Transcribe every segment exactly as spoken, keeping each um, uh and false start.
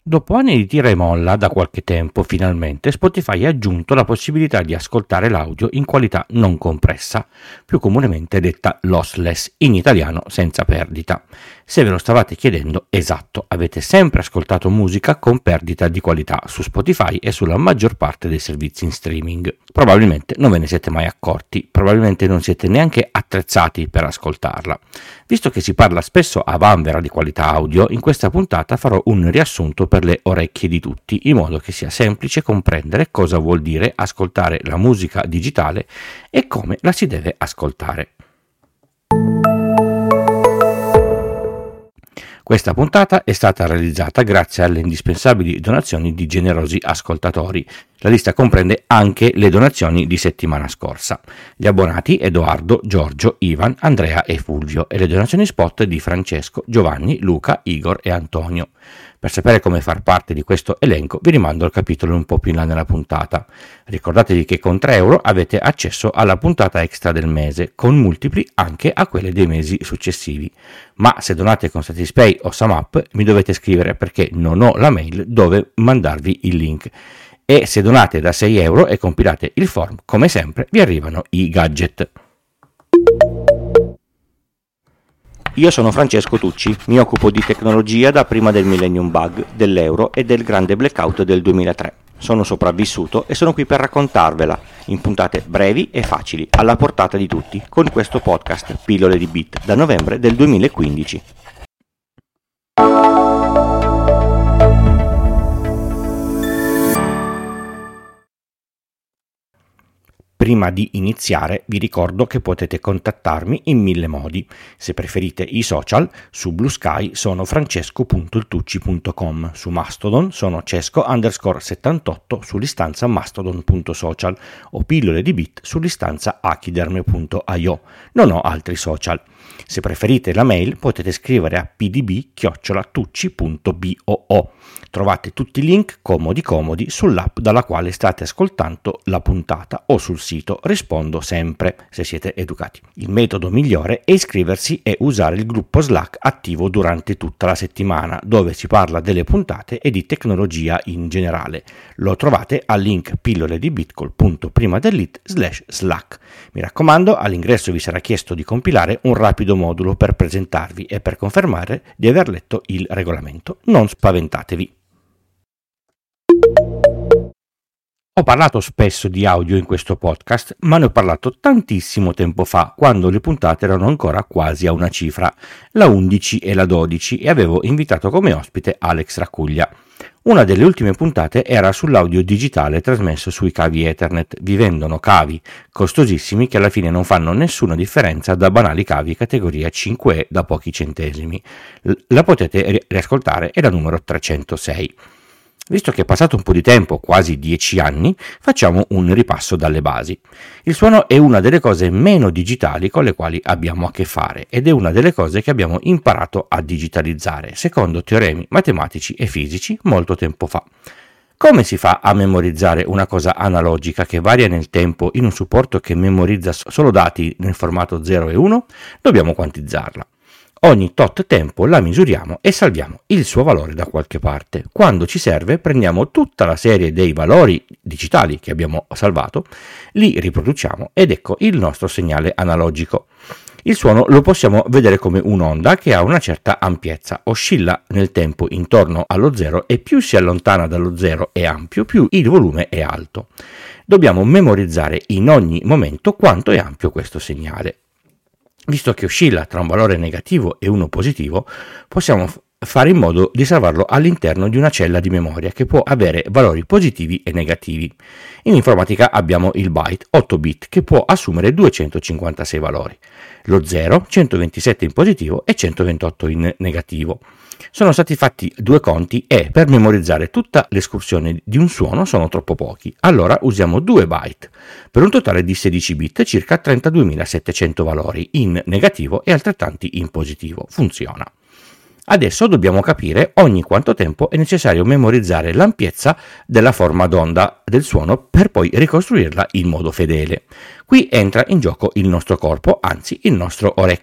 Dopo anni di tira e molla, da qualche tempo finalmente Spotify ha aggiunto la possibilità di ascoltare l'audio in qualità non compressa, più comunemente detta lossless, in italiano senza perdita. Se ve lo stavate chiedendo, esatto, avete sempre ascoltato musica con perdita di qualità su Spotify e sulla maggior parte dei servizi in streaming. Probabilmente non ve ne siete mai accorti, probabilmente non siete neanche attrezzati per ascoltarla. Visto che si parla spesso a vanvera di qualità audio, in questa puntata farò un riassunto per le orecchie di tutti, in modo che sia semplice comprendere cosa vuol dire ascoltare la musica digitale e come la si deve ascoltare. Questa puntata è stata realizzata grazie alle indispensabili donazioni di generosi ascoltatori. La lista comprende anche le donazioni di settimana scorsa. Gli abbonati Edoardo, Giorgio, Ivan, Andrea e Fulvio e le donazioni spot di Francesco, Giovanni, Luca, Igor e Antonio. Per sapere come far parte di questo elenco vi rimando al capitolo un po' più in là nella puntata. Ricordatevi che con tre euro avete accesso alla puntata extra del mese, con multipli anche a quelle dei mesi successivi. Ma se donate con Satispay o SumUp mi dovete scrivere perché non ho la mail dove mandarvi il link. E se donate da sei euro e compilate il form, come sempre vi arrivano i gadget. Io sono Francesco Tucci, mi occupo di tecnologia da prima del Millennium Bug, dell'euro e del grande blackout del duemilatré. Sono sopravvissuto e sono qui per raccontarvela, in puntate brevi e facili, alla portata di tutti, con questo podcast Pillole di Bit, da novembre del duemilaquindici. Prima di iniziare vi ricordo che potete contattarmi in mille modi. Se preferite i social, su Blue Sky sono francesco punto il tucci punto com, su Mastodon sono cesco underscore settantotto sull'istanza mastodon punto social o pillole di bit sull'istanza achiderme punto io. Non ho altri social. Se preferite la mail potete scrivere a p d b chiocciola tucci punto boo. Trovate tutti i link comodi comodi sull'app dalla quale state ascoltando la puntata o sul sito Rispondo sempre, se siete educati. Il metodo migliore è iscriversi e usare il gruppo Slack attivo durante tutta la settimana, dove si parla delle puntate e di tecnologia in generale. Lo trovate al link pillole di bit col punto prima dell'it slash Slack. Mi raccomando, all'ingresso vi sarà chiesto di compilare un rapido modulo per presentarvi e per confermare di aver letto il regolamento. Non spaventatevi. Ho parlato spesso di audio in questo podcast, ma ne ho parlato tantissimo tempo fa, quando le puntate erano ancora quasi a una cifra, la undici e la dodici, e avevo invitato come ospite Alex Racuglia. Una delle ultime puntate era sull'audio digitale trasmesso sui cavi Ethernet. Vi vendono cavi costosissimi che alla fine non fanno nessuna differenza da banali cavi categoria cinque E da pochi centesimi. La potete riascoltare, è la numero trecentosei. Visto che è passato un po' di tempo, quasi dieci anni, facciamo un ripasso dalle basi. Il suono è una delle cose meno digitali con le quali abbiamo a che fare ed è una delle cose che abbiamo imparato a digitalizzare, secondo teoremi matematici e fisici molto tempo fa. Come si fa a memorizzare una cosa analogica che varia nel tempo in un supporto che memorizza solo dati nel formato zero e uno? Dobbiamo quantizzarla. Ogni tot tempo la misuriamo e salviamo il suo valore da qualche parte. Quando ci serve prendiamo tutta la serie dei valori digitali che abbiamo salvato, li riproduciamo ed ecco il nostro segnale analogico. Il suono lo possiamo vedere come un'onda che ha una certa ampiezza, oscilla nel tempo intorno allo zero e più si allontana dallo zero è ampio, più il volume è alto. Dobbiamo memorizzare in ogni momento quanto è ampio questo segnale. Visto che oscilla tra un valore negativo e uno positivo, possiamo f- fare in modo di salvarlo all'interno di una cella di memoria che può avere valori positivi e negativi. In informatica abbiamo il byte, otto bit, che può assumere duecentocinquantasei valori, lo zero, centoventisette in positivo e centoventotto in negativo. Sono stati fatti due conti e per memorizzare tutta l'escursione di un suono sono troppo pochi, allora usiamo due byte, per un totale di sedici bit, circa trentaduemilasettecento valori in negativo e altrettanti in positivo. Funziona. Adesso dobbiamo capire ogni quanto tempo è necessario memorizzare l'ampiezza della forma d'onda del suono per poi ricostruirla in modo fedele. Qui entra in gioco il nostro corpo, anzi il nostro orecchio.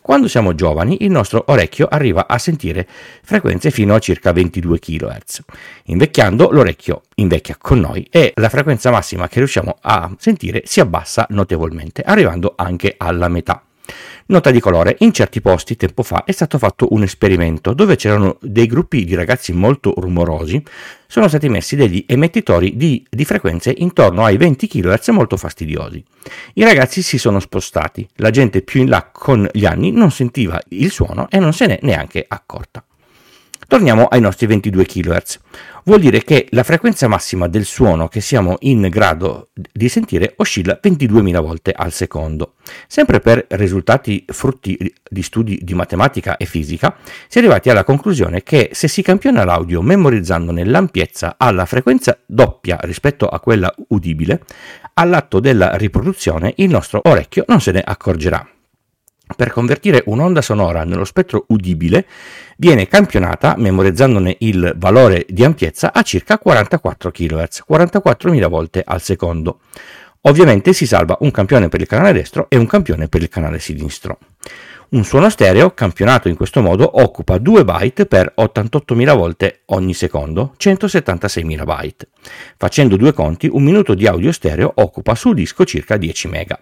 Quando siamo giovani, il nostro orecchio arriva a sentire frequenze fino a circa ventidue chilohertz. Invecchiando, l'orecchio invecchia con noi e la frequenza massima che riusciamo a sentire si abbassa notevolmente, arrivando anche alla metà. Nota di colore: in certi posti tempo fa è stato fatto un esperimento dove c'erano dei gruppi di ragazzi molto rumorosi, sono stati messi degli emettitori di, di frequenze intorno ai venti chilohertz molto fastidiosi. I ragazzi si sono spostati, la gente più in là con gli anni non sentiva il suono e non se n'è neanche accorta. Torniamo ai nostri ventidue chilohertz. Vuol dire che la frequenza massima del suono che siamo in grado di sentire oscilla ventiduemila volte al secondo. Sempre per risultati frutti di studi di matematica e fisica, si è arrivati alla conclusione che se si campiona l'audio memorizzandone l'ampiezza alla frequenza doppia rispetto a quella udibile, all'atto della riproduzione il nostro orecchio non se ne accorgerà. Per convertire un'onda sonora nello spettro udibile viene campionata, memorizzandone il valore di ampiezza, a circa quarantaquattro chilohertz, quarantaquattromila volte al secondo. Ovviamente si salva un campione per il canale destro e un campione per il canale sinistro. Un suono stereo campionato in questo modo occupa due byte per ottantottomila volte ogni secondo, centosettantaseimila byte. Facendo due conti, un minuto di audio stereo occupa su disco circa dieci mega.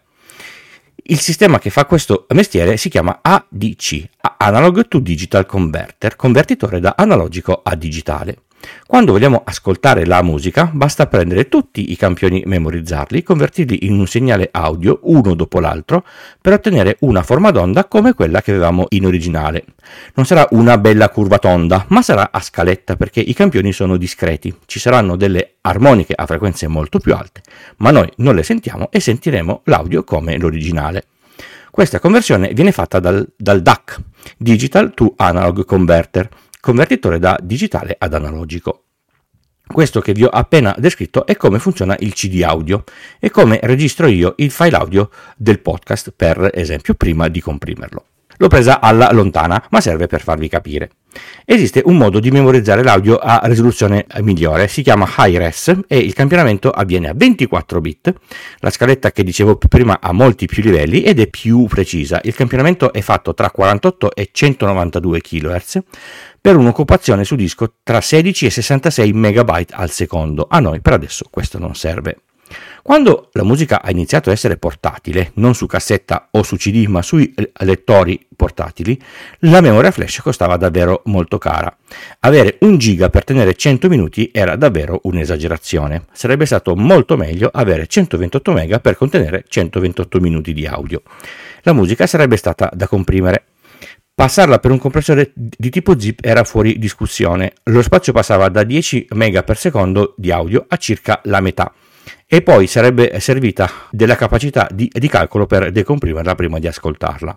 Il sistema che fa questo mestiere si chiama A D C, Analog to Digital Converter, convertitore da analogico a digitale. Quando vogliamo ascoltare la musica, basta prendere tutti i campioni, memorizzarli, convertirli in un segnale audio, uno dopo l'altro, per ottenere una forma d'onda come quella che avevamo in originale. Non sarà una bella curva tonda, ma sarà a scaletta perché i campioni sono discreti. Ci saranno delle armoniche a frequenze molto più alte, ma noi non le sentiamo e sentiremo l'audio come l'originale. Questa conversione viene fatta dal, dal D A C, Digital to Analog Converter, convertitore da digitale ad analogico. Questo che vi ho appena descritto è come funziona il C D audio e come registro io il file audio del podcast, per esempio, prima di comprimerlo. L'ho presa alla lontana, ma serve per farvi capire. Esiste un modo di memorizzare l'audio a risoluzione migliore, si chiama Hi-Res e il campionamento avviene a ventiquattro bit. La scaletta che dicevo prima ha molti più livelli ed è più precisa. Il campionamento è fatto tra quarantotto e centonovantadue chilohertz per un'occupazione su disco tra sedici e sessantasei megabyte al secondo. A noi per adesso questo non serve. Quando la musica ha iniziato a essere portatile, non su cassetta o su C D, ma sui lettori portatili, la memoria flash costava davvero molto cara. Avere un giga per tenere cento minuti era davvero un'esagerazione. Sarebbe stato molto meglio avere centoventotto mega per contenere centoventotto minuti di audio. La musica sarebbe stata da comprimere. Passarla per un compressore di tipo zip era fuori discussione. Lo spazio passava da dieci mega per secondo di audio a circa la metà. E poi sarebbe servita della capacità di, di calcolo per decomprimerla prima di ascoltarla.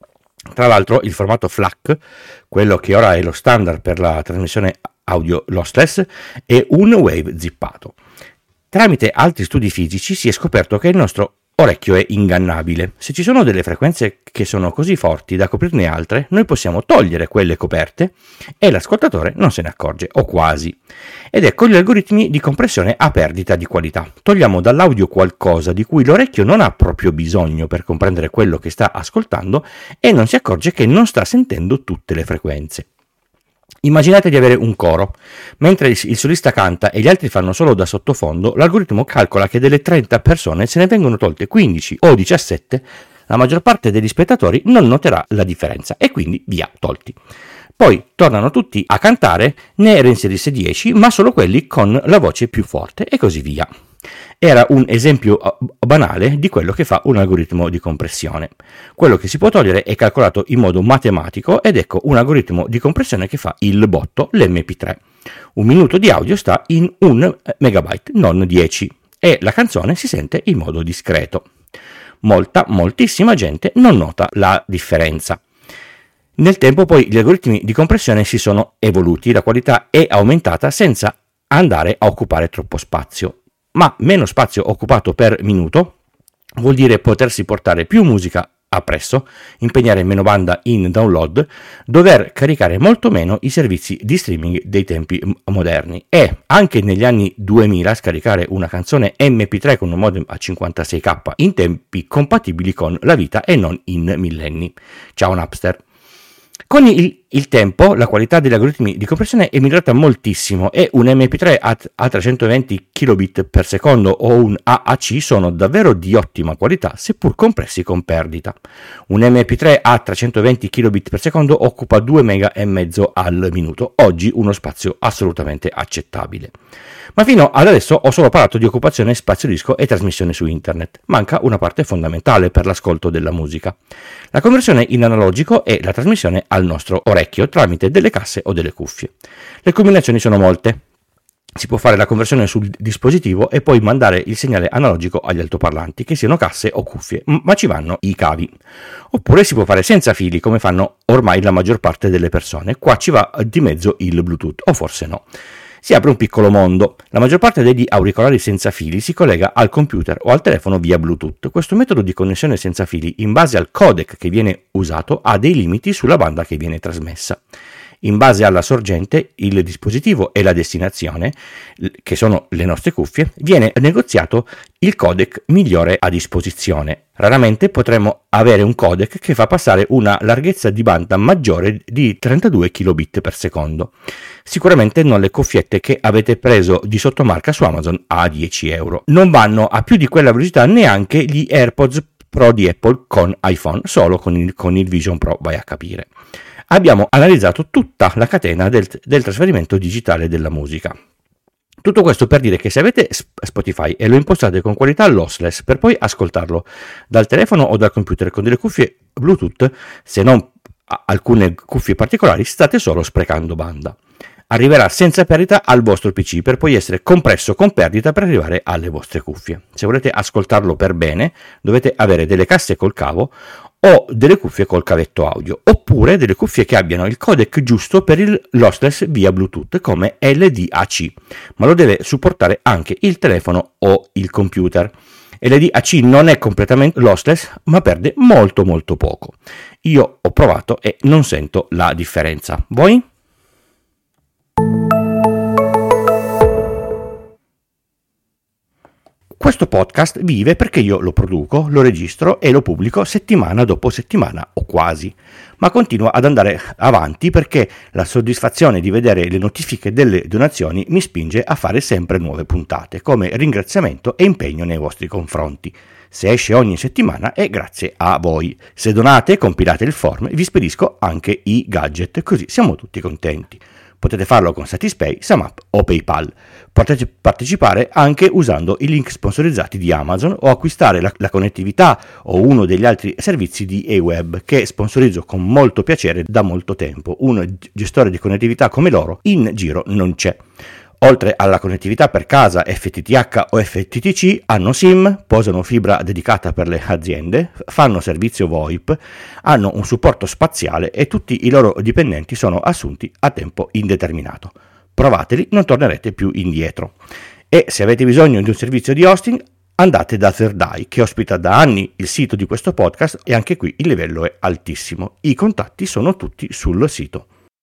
Tra l'altro il formato FLAC, quello che ora è lo standard per la trasmissione audio lossless, è un wave zippato. Tramite altri studi fisici si è scoperto che il nostro orecchio è ingannabile. Se ci sono delle frequenze che sono così forti da coprirne altre, noi possiamo togliere quelle coperte e l'ascoltatore non se ne accorge, o quasi. Ed ecco gli algoritmi di compressione a perdita di qualità. Togliamo dall'audio qualcosa di cui l'orecchio non ha proprio bisogno per comprendere quello che sta ascoltando e non si accorge che non sta sentendo tutte le frequenze. Immaginate di avere un coro. Mentre il solista canta e gli altri fanno solo da sottofondo, l'algoritmo calcola che delle trenta persone se ne vengono tolte quindici o diciassette, la maggior parte degli spettatori non noterà la differenza e quindi via, tolti. Poi tornano tutti a cantare, ne reinserisse dieci, ma solo quelli con la voce più forte e così via. Era un esempio banale di quello che fa un algoritmo di compressione. Quello che si può togliere è calcolato in modo matematico ed ecco un algoritmo di compressione che fa il botto, l'emme pi tre. Un minuto di audio sta in un megabyte, non dieci, e la canzone si sente in modo discreto. Molta, moltissima gente non nota la differenza. Nel tempo poi gli algoritmi di compressione si sono evoluti, la qualità è aumentata senza andare a occupare troppo spazio. Ma meno spazio occupato per minuto vuol dire potersi portare più musica appresso, impegnare meno banda in download, dover caricare molto meno i servizi di streaming dei tempi moderni e anche negli anni duemila scaricare una canzone emme pi tre con un modem a cinquantasei k in tempi compatibili con la vita e non in millenni. Ciao Napster! Con il, il tempo la qualità degli algoritmi di compressione è migliorata moltissimo e un emme pi tre a, a trecentoventi kilobit per secondo o un A A C sono davvero di ottima qualità, seppur compressi con perdita. Un emme pi tre a trecentoventi kilobit per secondo occupa due mega e mezzo al minuto, oggi uno spazio assolutamente accettabile. Ma fino ad adesso ho solo parlato di occupazione spazio disco e trasmissione su internet. Manca una parte fondamentale per l'ascolto della musica: la conversione in analogico e la trasmissione al nostro orecchio tramite delle casse o delle cuffie. Le combinazioni sono molte. Si può fare la conversione sul dispositivo e poi mandare il segnale analogico agli altoparlanti, che siano casse o cuffie, ma ci vanno i cavi. Oppure si può fare senza fili, come fanno ormai la maggior parte delle persone. Qua ci va di mezzo il Bluetooth, o forse no. Si apre un piccolo mondo. La maggior parte degli auricolari senza fili si collega al computer o al telefono via Bluetooth. Questo metodo di connessione senza fili, in base al codec che viene usato, ha dei limiti sulla banda che viene trasmessa. In base alla sorgente, il dispositivo e la destinazione, che sono le nostre cuffie, viene negoziato il codec migliore a disposizione. Raramente potremo avere un codec che fa passare una larghezza di banda maggiore di trentadue kilobit per secondo. Sicuramente non le cuffiette che avete preso di sottomarca su Amazon a dieci euro. Non vanno a più di quella velocità neanche gli AirPods Pro di Apple con iPhone, solo con il, con il Vision Pro, vai a capire. Abbiamo analizzato tutta la catena del, del trasferimento digitale della musica. Tutto questo per dire che se avete Spotify e lo impostate con qualità lossless per poi ascoltarlo dal telefono o dal computer con delle cuffie Bluetooth, se non alcune cuffie particolari, state solo sprecando banda. Arriverà senza perdita al vostro P C per poi essere compresso con perdita per arrivare alle vostre cuffie. Se volete ascoltarlo per bene, dovete avere delle casse col cavo o delle cuffie col cavetto audio, oppure delle cuffie che abbiano il codec giusto per il lossless via Bluetooth come L D A C, ma lo deve supportare anche il telefono o il computer. L D A C non è completamente lossless, ma perde molto molto poco. Io ho provato e non sento la differenza. Voi? Questo podcast vive perché io lo produco, lo registro e lo pubblico settimana dopo settimana o quasi, ma continua ad andare avanti perché la soddisfazione di vedere le notifiche delle donazioni mi spinge a fare sempre nuove puntate come ringraziamento e impegno nei vostri confronti. Se esce ogni settimana è grazie a voi. Se donate, compilate il form, vi spedisco anche i gadget, così siamo tutti contenti. Potete farlo con Satispay, SumUp o PayPal. Potete partecipare anche usando i link sponsorizzati di Amazon o acquistare la, la connettività o uno degli altri servizi di eWeb che sponsorizzo con molto piacere da molto tempo. Un gestore di connettività come loro in giro non c'è. Oltre alla connettività per casa F T T H o F T T C, hanno SIM, posano fibra dedicata per le aziende, fanno servizio VoIP, hanno un supporto spaziale e tutti i loro dipendenti sono assunti a tempo indeterminato. Provateli, non tornerete più indietro. E se avete bisogno di un servizio di hosting, andate da Thirdeye, che ospita da anni il sito di questo podcast e anche qui il livello è altissimo. I contatti sono tutti sul sito.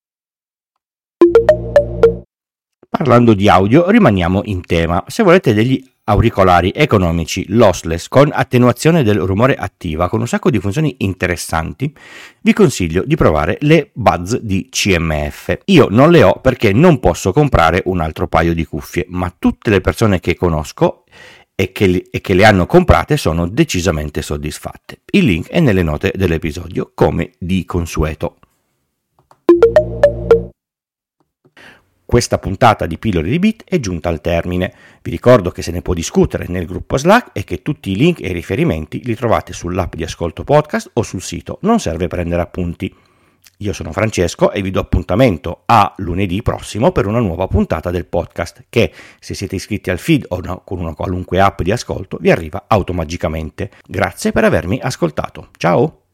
Parlando di audio, rimaniamo in tema. Se volete degli auricolari economici, lossless, con attenuazione del rumore attiva, con un sacco di funzioni interessanti, vi consiglio di provare le Buds di C M F. Io non le ho perché non posso comprare un altro paio di cuffie, ma tutte le persone che conosco e che, li, e che le hanno comprate sono decisamente soddisfatte. Il link è nelle note dell'episodio, come di consueto. Questa puntata di Pillole di Bit è giunta al termine. Vi ricordo che se ne può discutere nel gruppo Slack e che tutti i link e i riferimenti li trovate sull'app di ascolto podcast o sul sito. Non serve prendere appunti. Io sono Francesco e vi do appuntamento a lunedì prossimo per una nuova puntata del podcast che, se siete iscritti al feed o no, con una qualunque app di ascolto, vi arriva automagicamente. Grazie per avermi ascoltato. Ciao!